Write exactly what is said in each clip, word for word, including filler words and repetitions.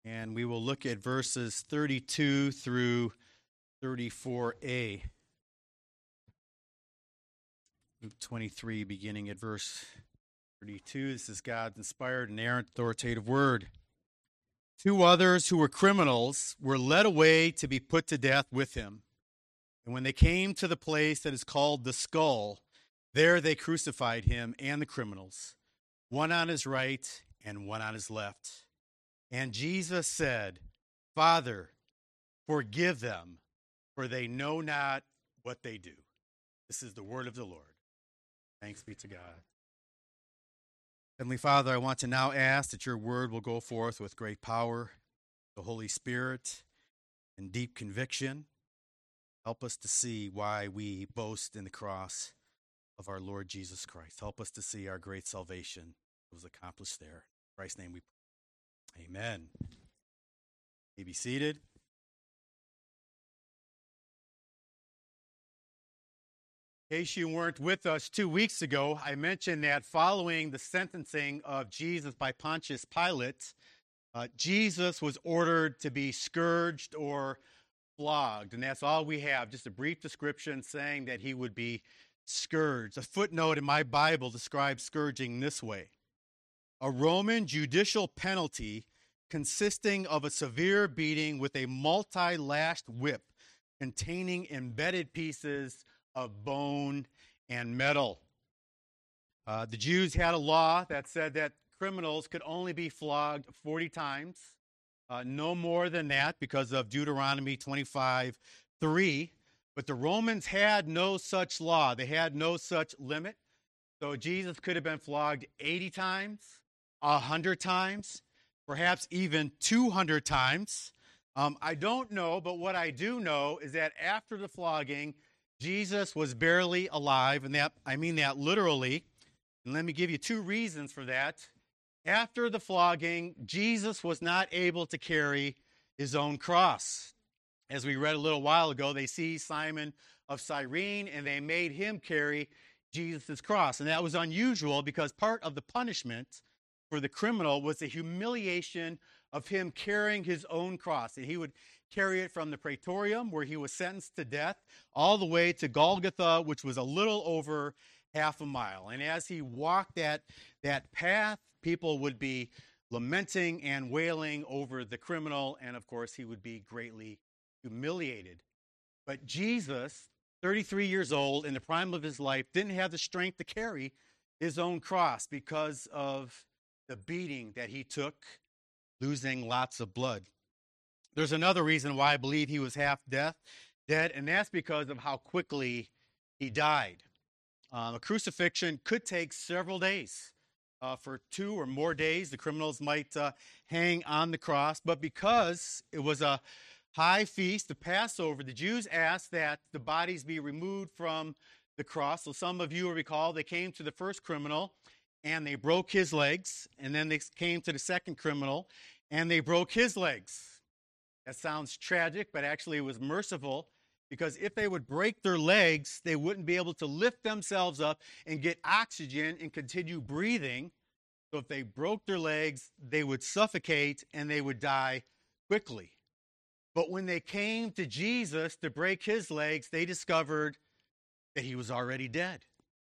and we will look at verses thirty-two through thirty-four a. Luke twenty-three, beginning at verse thirty-two. This is God's inspired, inerrant, authoritative word. Two others who were criminals were led away to be put to death with him. And when they came to the place that is called the Skull, there they crucified him and the criminals, one on his right and one on his left. And Jesus said, Father, forgive them, for they know not what they do. This is the word of the Lord. Thanks be to God. Heavenly Father, I want to now ask that your word will go forth with great power, the Holy Spirit, and deep conviction. Help us to see why we boast in the cross of our Lord Jesus Christ. Help us to see our great salvation was accomplished there. In Christ's name we pray. Amen. You may be seated. In case you weren't with us two weeks ago, I mentioned that following the sentencing of Jesus by Pontius Pilate, uh, Jesus was ordered to be scourged or flogged. And that's all we have, just a brief description saying that he would be scourged. A footnote in my Bible describes scourging this way: a Roman judicial penalty consisting of a severe beating with a multi-lashed whip containing embedded pieces of bone and metal. Uh, the Jews had a law that said that criminals could only be flogged forty times, uh, no more than that because of Deuteronomy twenty-five three. But the Romans had no such law. They had no such limit. So Jesus could have been flogged eighty times, one hundred times, perhaps even two hundred times. Um, I don't know, but what I do know is that after the flogging, Jesus was barely alive, and that I mean that literally. And let me give you two reasons for that. After the flogging, Jesus was not able to carry his own cross. As we read a little while ago, they see Simon of Cyrene, and they made him carry Jesus' cross. And that was unusual because part of the punishment for the criminal was the humiliation of him carrying his own cross. And he would carry it from the praetorium, where he was sentenced to death, all the way to Golgotha, which was a little over half a mile. And as he walked that, that path, people would be lamenting and wailing over the criminal, and of course he would be greatly humiliated. But Jesus, thirty-three years old, in the prime of his life, didn't have the strength to carry his own cross because of the beating that he took, losing lots of blood. There's another reason why I believe he was half death, dead, and that's because of how quickly he died. Um, a crucifixion could take several days. Uh, for two or more days, the criminals might uh, hang on the cross, but because it was a high feast, the Passover, the Jews asked that the bodies be removed from the cross. So some of you will recall they came to the first criminal and they broke his legs, and then they came to the second criminal and they broke his legs. That sounds tragic, but actually it was merciful, because if they would break their legs, they wouldn't be able to lift themselves up and get oxygen and continue breathing. So if they broke their legs, they would suffocate and they would die quickly. But when they came to Jesus to break his legs, they discovered that he was already dead.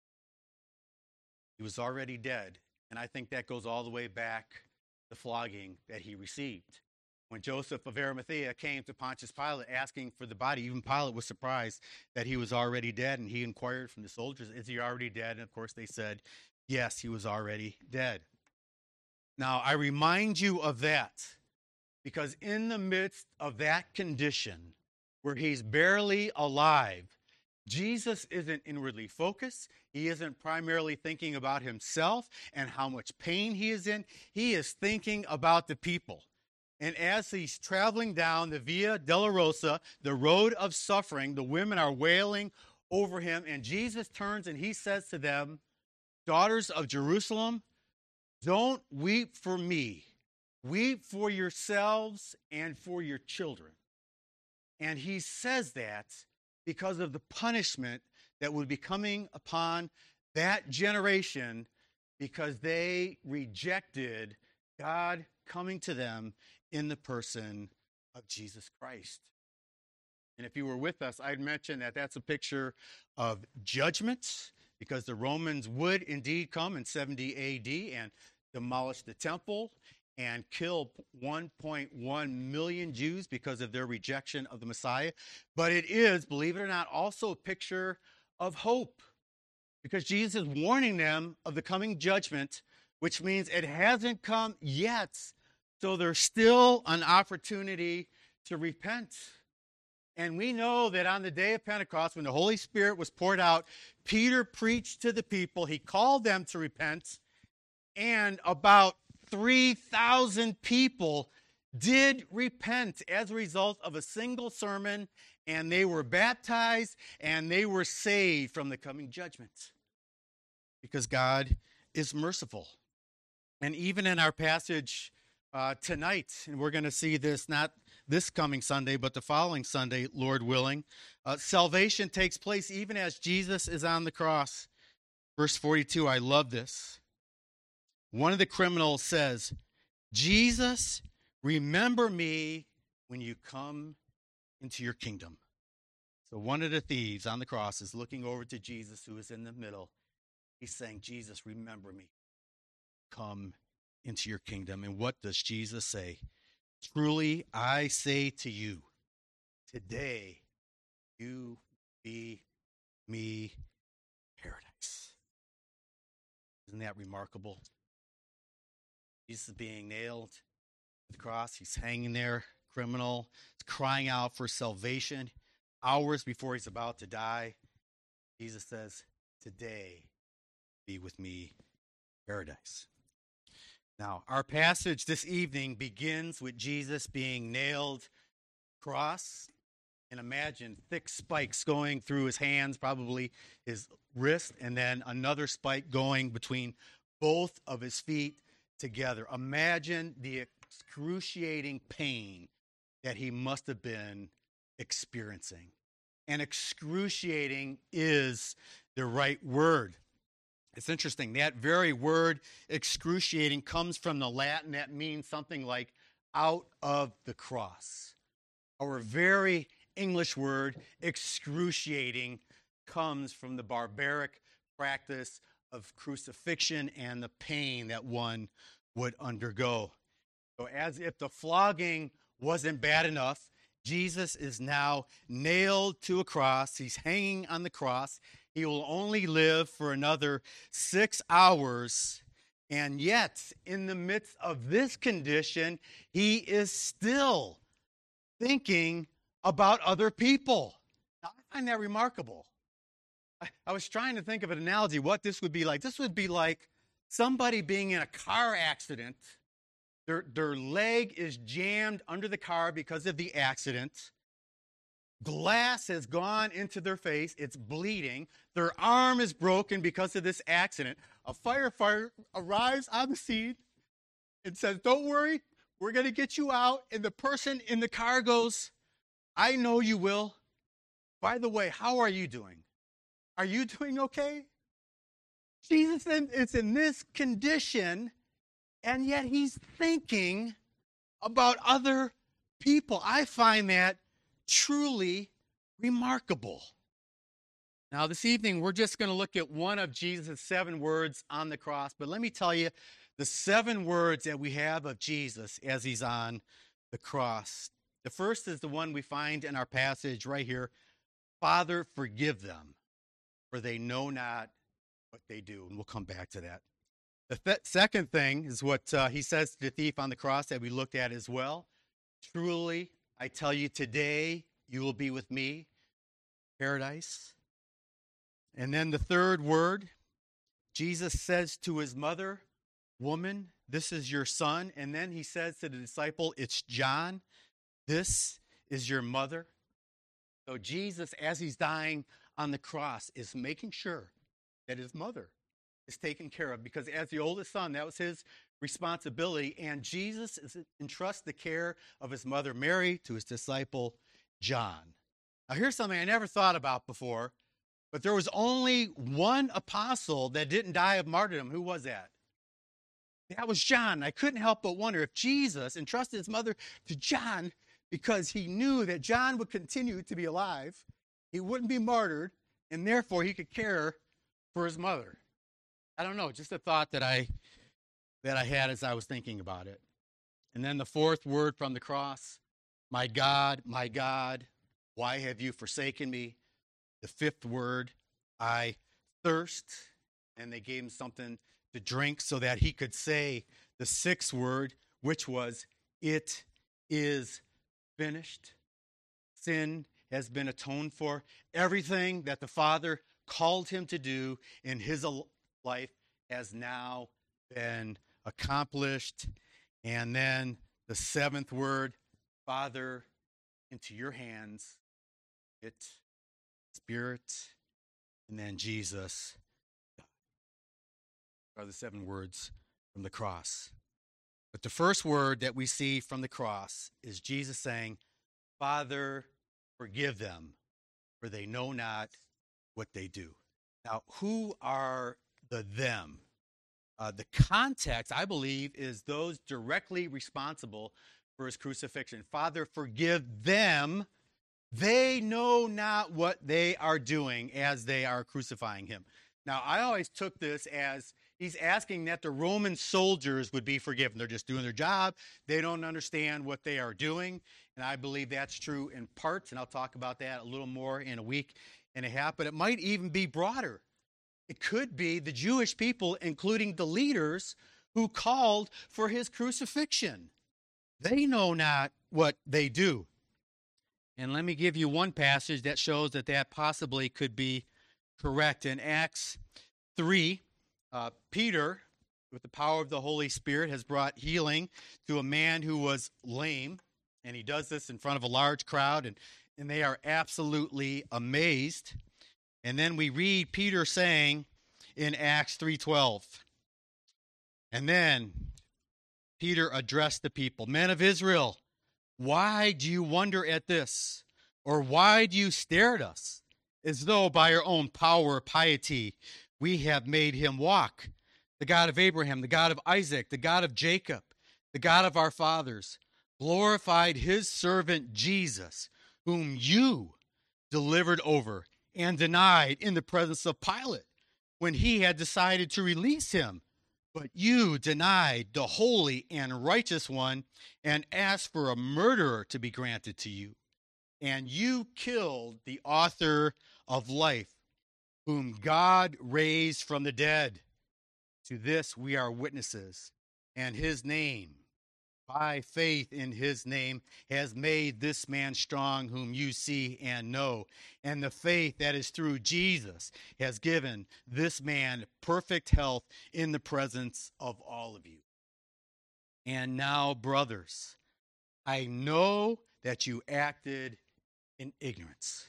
He was already dead. And I think that goes all the way back to the flogging that he received. When Joseph of Arimathea came to Pontius Pilate asking for the body, even Pilate was surprised that he was already dead, and he inquired from the soldiers, is he already dead? And of course they said, yes, he was already dead. Now, I remind you of that because in the midst of that condition where he's barely alive, Jesus isn't inwardly focused. He isn't primarily thinking about himself and how much pain he is in. He is thinking about the people. And as he's traveling down the Via Dolorosa, the road of suffering, the women are wailing over him. And Jesus turns and he says to them, daughters of Jerusalem, don't weep for me. Weep for yourselves and for your children. And he says that because of the punishment that would be coming upon that generation because they rejected God coming to them in the person of Jesus Christ. And if you were with us, I'd mentioned that that's a picture of judgment, because the Romans would indeed come in seventy A D and demolish the temple and kill one point one million Jews because of their rejection of the Messiah. But it is, believe it or not, also a picture of hope, because Jesus is warning them of the coming judgment, which means it hasn't come yet. So there's still an opportunity to repent. And we know that on the day of Pentecost, when the Holy Spirit was poured out, Peter preached to the people. He called them to repent. And about three thousand people did repent as a result of a single sermon. And they were baptized and they were saved from the coming judgment. Because God is merciful. And even in our passage uh, tonight, and we're going to see this not this coming Sunday, but the following Sunday, Lord willing, uh, salvation takes place even as Jesus is on the cross. Verse forty-two, I love this. One of the criminals says, Jesus, remember me when you come into your kingdom. So one of the thieves on the cross is looking over to Jesus, who is in the middle. He's saying, Jesus, remember me. Come into your kingdom. And what does Jesus say? Truly, I say to you, today you be me paradise. Isn't that remarkable? Jesus is being nailed to the cross. He's hanging there, criminal. He's crying out for salvation. Hours before he's about to die, Jesus says, today be with me paradise. Now, our passage this evening begins with Jesus being nailed to the cross. And imagine thick spikes going through his hands, probably his wrist, and then another spike going between both of his feet together. Imagine the excruciating pain that he must have been experiencing. And excruciating is the right word. It's interesting. That very word, excruciating, comes from the Latin that means something like out of the cross. Our very English word, excruciating, comes from the barbaric practice of crucifixion and the pain that one would undergo. So as if the flogging wasn't bad enough, Jesus is now nailed to a cross. He's hanging on the cross. He will only live for another six hours. And yet, in the midst of this condition, he is still thinking about other people. Now, I find that remarkable. I, I was trying to think of an analogy, what this would be like. This would be like somebody being in a car accident. Their, their leg is jammed under the car because of the accident. Glass has gone into their face. It's bleeding. Their arm is broken because of this accident. A firefighter arrives on the scene and says, don't worry, we're going to get you out. And the person in the car goes, I know you will. By the way, how are you doing? Are you doing okay? Jesus is in this condition, and yet he's thinking about other people. I find that truly remarkable. Now, this evening, we're just going to look at one of Jesus' seven words on the cross. But let me tell you the seven words that we have of Jesus as he's on the cross. The first is the one we find in our passage right here. Father, forgive them, for they know not what they do. And we'll come back to that. The th- second thing is what uh, he says to the thief on the cross that we looked at as well. Truly, I tell you today, you will be with me, paradise. And then the third word, Jesus says to his mother, woman, this is your son. And then he says to the disciple, it's John, this is your mother. So Jesus, as he's dying on the cross, is making sure that his mother is taken care of, because as the oldest son, that was his responsibility. And Jesus is, entrusts the care of his mother Mary to his disciple John. Now here's something I never thought about before, but there was only one apostle that didn't die of martyrdom. Who was that? That was John. I couldn't help but wonder if Jesus entrusted his mother to John because he knew that John would continue to be alive, he wouldn't be martyred, and therefore he could care for his mother. I don't know, just a thought that I that I had as I was thinking about it. And then the fourth word from the cross, my God, my God, why have you forsaken me? The fifth word, I thirst. And they gave him something to drink so that he could say the sixth word, which was, it is finished. Sin has been atoned for. Everything that the Father called him to do in his life has now been accomplished. And then the seventh word, Father, into your hands, it, Spirit, and then Jesus are the seven words from the cross. But the first word that we see from the cross is Jesus saying, Father, forgive them, for they know not what they do. Now, who are the them? Uh, the context, I believe, is those directly responsible for his crucifixion. Father, forgive them. They know not what they are doing as they are crucifying him. Now, I always took this as he's asking that the Roman soldiers would be forgiven. They're just doing their job. They don't understand what they are doing. And I believe that's true in parts, and I'll talk about that a little more in a week and a half. But it might even be broader. It could be the Jewish people, including the leaders who called for his crucifixion. They know not what they do. And let me give you one passage that shows that that possibly could be correct. In Acts three, uh, Peter, with the power of the Holy Spirit, has brought healing to a man who was lame. And he does this in front of a large crowd, and, and they are absolutely amazed. And then we read Peter saying in Acts three twelve, and then Peter addressed the people, men of Israel, why do you wonder at this? Or why do you stare at us as though by our own power or piety we have made him walk? The God of Abraham, the God of Isaac, the God of Jacob, the God of our fathers, glorified his servant Jesus, whom you delivered over and denied in the presence of Pilate when he had decided to release him. But you denied the holy and righteous one and asked for a murderer to be granted to you. And you killed the author of life, whom God raised from the dead. To this we are witnesses, and his name, by faith in his name, has made this man strong whom you see and know. And the faith that is through Jesus has given this man perfect health in the presence of all of you. And now, brothers, I know that you acted in ignorance.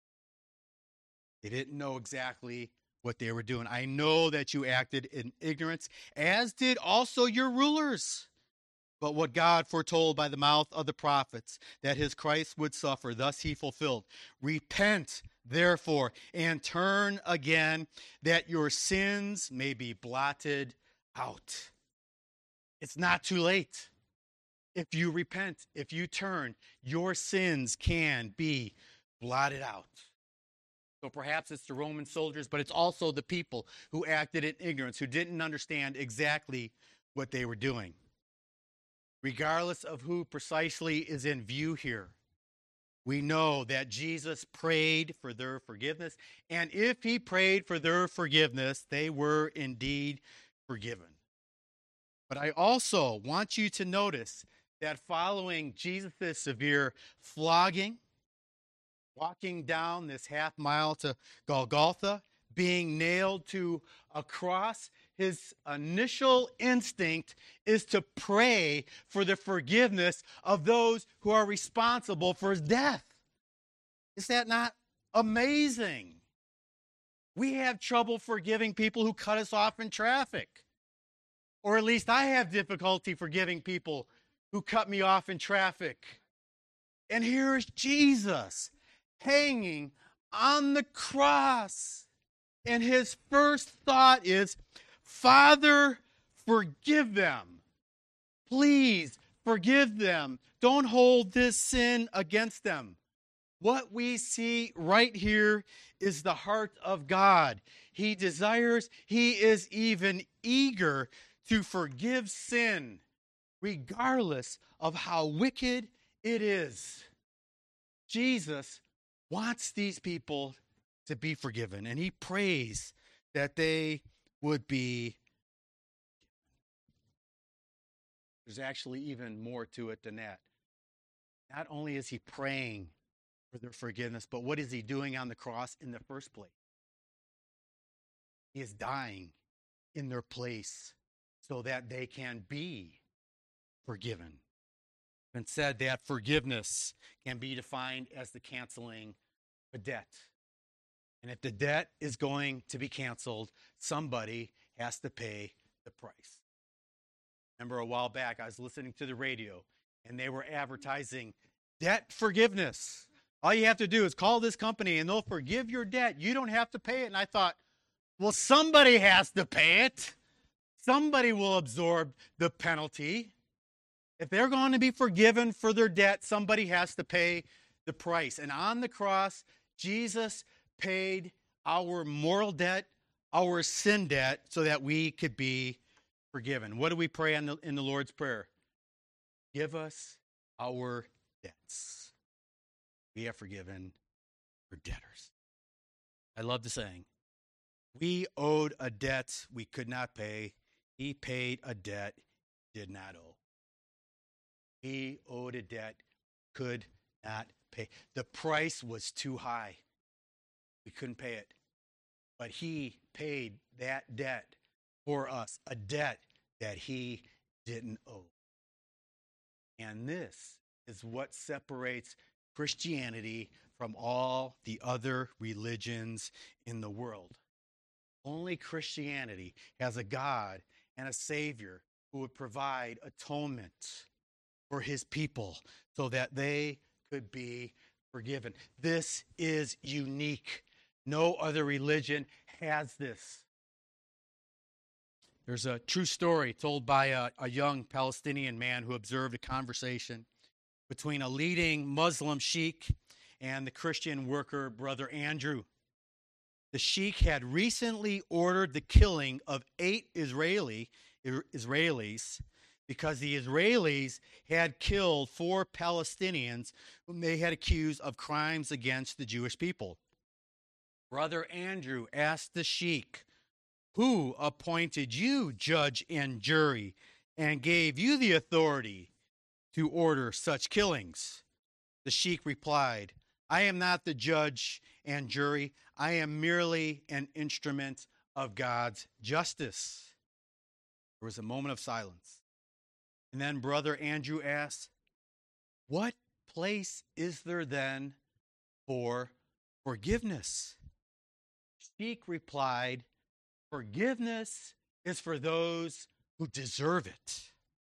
They didn't know exactly what they were doing. I know that you acted in ignorance, as did also your rulers. But what God foretold by the mouth of the prophets, that his Christ would suffer, thus he fulfilled. Repent, therefore, and turn again, that your sins may be blotted out. It's not too late. If you repent, if you turn, your sins can be blotted out. So perhaps it's the Roman soldiers, but it's also the people who acted in ignorance, who didn't understand exactly what they were doing. Regardless of who precisely is in view here, we know that Jesus prayed for their forgiveness, and if he prayed for their forgiveness, they were indeed forgiven. But I also want you to notice that following Jesus' severe flogging, walking down this half mile to Golgotha, being nailed to a cross, his initial instinct is to pray for the forgiveness of those who are responsible for his death. Is that not amazing? We have trouble forgiving people who cut us off in traffic. Or at least I have difficulty forgiving people who cut me off in traffic. And here is Jesus hanging on the cross. And his first thought is, Father, forgive them. Please forgive them. Don't hold this sin against them. What we see right here is the heart of God. He desires, he is even eager to forgive sin, regardless of how wicked it is. Jesus wants these people to be forgiven, and he prays that they would be. There's actually even more to it than that. Not only is he praying for their forgiveness, but what is he doing on the cross in the first place? He is dying in their place so that they can be forgiven. And said that forgiveness can be defined as the canceling a debt. And if the debt is going to be canceled, somebody has to pay the price. Remember a while back, I was listening to the radio, and they were advertising debt forgiveness. All you have to do is call this company, and they'll forgive your debt. You don't have to pay it. And I thought, well, somebody has to pay it. Somebody will absorb the penalty. If they're going to be forgiven for their debt, somebody has to pay the price. And on the cross, Jesus paid our moral debt, our sin debt, so that we could be forgiven. What do we pray in the, in the Lord's Prayer? Give us our debts. We have forgiven our debtors. I love the saying. We owed a debt we could not pay. He paid a debt he did not owe. He owed a debt could not pay. The price was too high. We couldn't pay it. But he paid that debt for us, a debt that he didn't owe. And this is what separates Christianity from all the other religions in the world. Only Christianity has a God and a Savior who would provide atonement for his people so that they could be forgiven. This is unique. No other religion has this. There's a true story told by a, a young Palestinian man who observed a conversation between a leading Muslim sheikh and the Christian worker, Brother Andrew. The sheikh had recently ordered the killing of eight Israeli Israelis because the Israelis had killed four Palestinians whom they had accused of crimes against the Jewish people. Brother Andrew asked the sheikh, "Who appointed you judge and jury and gave you the authority to order such killings?" The sheikh replied, "I am not the judge and jury. I am merely an instrument of God's justice." There was a moment of silence. And then Brother Andrew asked, "What place is there then for forgiveness?" Sheikh replied, "Forgiveness is for those who deserve it."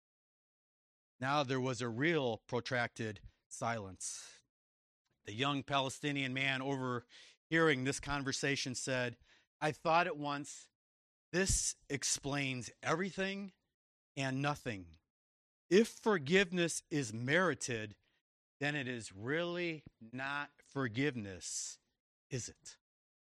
Now there was a real protracted silence. The young Palestinian man overhearing this conversation said, "I thought at once, this explains everything and nothing. If forgiveness is merited, then it is really not forgiveness, is it?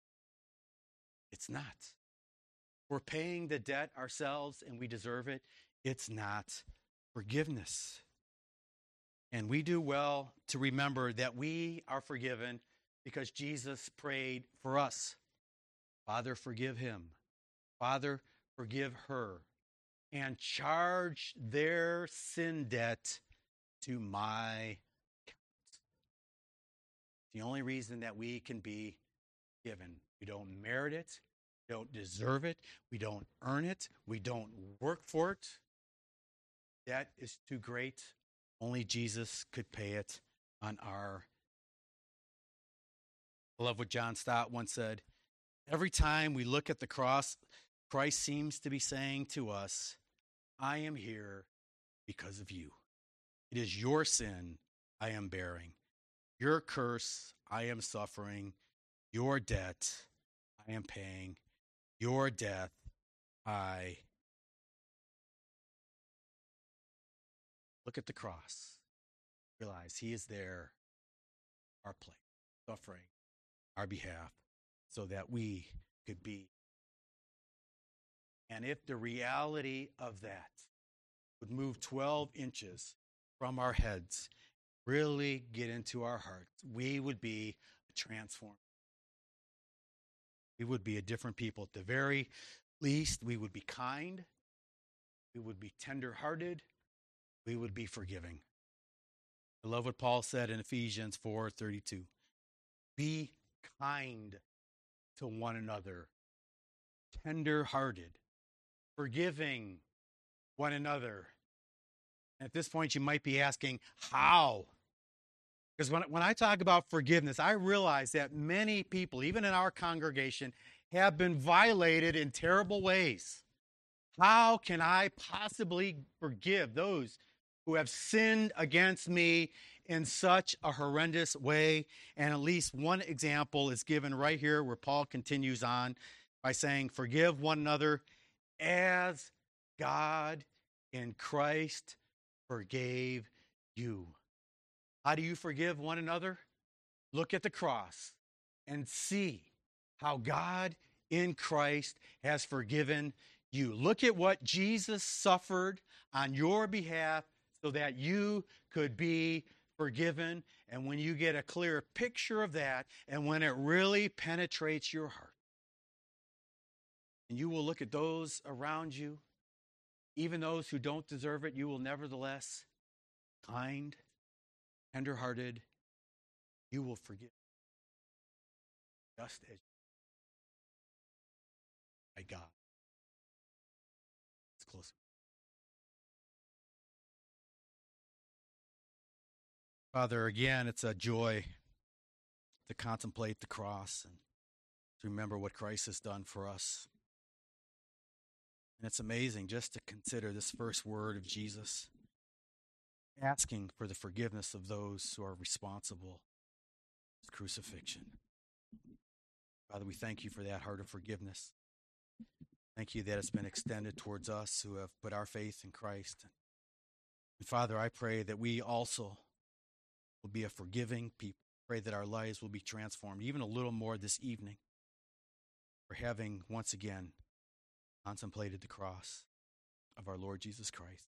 It's not. We're paying the debt ourselves and we deserve it. It's not forgiveness. And we do well to remember that we are forgiven because Jesus prayed for us. Father, forgive him. Father, forgive her. And charge their sin debt to my account. The only reason that we can be forgiven. We don't merit it. We don't deserve it. We don't earn it. We don't work for it. That is too great. Only Jesus could pay it on our. I love what John Stott once said. Every time we look at the cross, Christ seems to be saying to us, I am here because of you. It is your sin I am bearing. Your curse I am suffering. Your debt I am paying. Your death I Look at the cross. Realize he is there, our place, suffering our behalf, so that we could be. And if the reality of that would move twelve inches from our heads, really get into our hearts, we would be transformed. We would be a different people. At the very least, we would be kind. We would be tender-hearted. We would be forgiving. I love what Paul said in Ephesians four thirty-two. Be kind to one another, tender-hearted, forgiving one another. At this point, you might be asking, how? Because when, when I talk about forgiveness, I realize that many people, even in our congregation, have been violated in terrible ways. How can I possibly forgive those who have sinned against me in such a horrendous way? And at least one example is given right here where Paul continues on by saying, forgive one another as God in Christ forgave you. How do you forgive one another? Look at the cross and see how God in Christ has forgiven you. Look at what Jesus suffered on your behalf so that you could be forgiven. And when you get a clear picture of that, and when it really penetrates your heart, and you will look at those around you, even those who don't deserve it, you will nevertheless kind, tender-hearted, you will forgive. Just as by God. It's close. Father, again, it's a joy to contemplate the cross and to remember what Christ has done for us. And it's amazing just to consider this first word of Jesus, asking for the forgiveness of those who are responsible for his crucifixion. Father, we thank you for that heart of forgiveness. Thank you that it's been extended towards us who have put our faith in Christ. And Father, I pray that we also will be a forgiving people. Pray that our lives will be transformed even a little more this evening for having once again contemplated the cross of our Lord Jesus Christ.